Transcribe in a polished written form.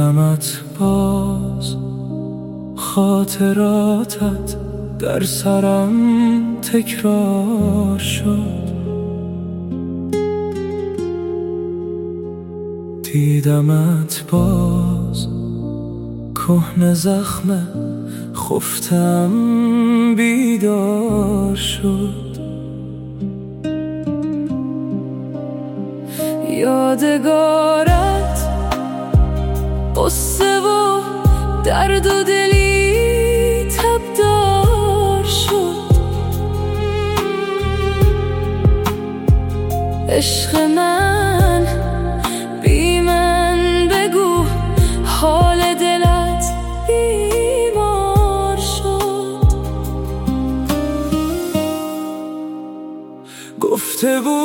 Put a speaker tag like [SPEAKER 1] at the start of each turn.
[SPEAKER 1] دیدمت باز، خاطراتت در سرم تکرار شد. دیدمت باز، کهنه زخم خفتم بیدار شد. یادگارت قصه و درد و دلی تبدار شد. عشق من بی من بگو حال دلت بیمار شد. گفته بود